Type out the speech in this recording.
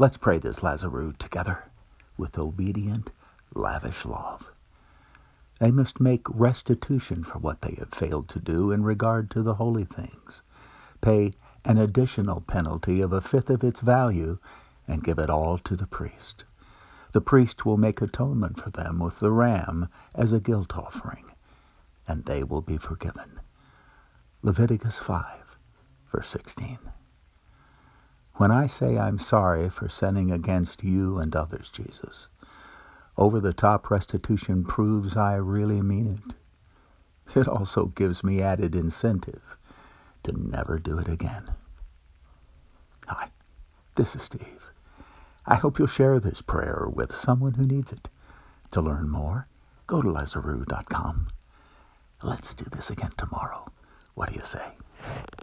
Let's pray this Lazarus together with obedient, lavish love. They must make restitution for what they have failed to do in regard to the holy things, pay an additional penalty of 1/5 of its value, and give it all to the priest. The priest will make atonement for them with the ram as a guilt offering, and they will be forgiven. Leviticus 5, verse 16. When I say I'm sorry for sinning against you and others, Jesus, over-the-top restitution proves I really mean it. It also gives me added incentive to never do it again. Hi, this is Steve. I hope you'll share this prayer with someone who needs it. To learn more, go to Lazarus.com. Let's do this again tomorrow. What do you say?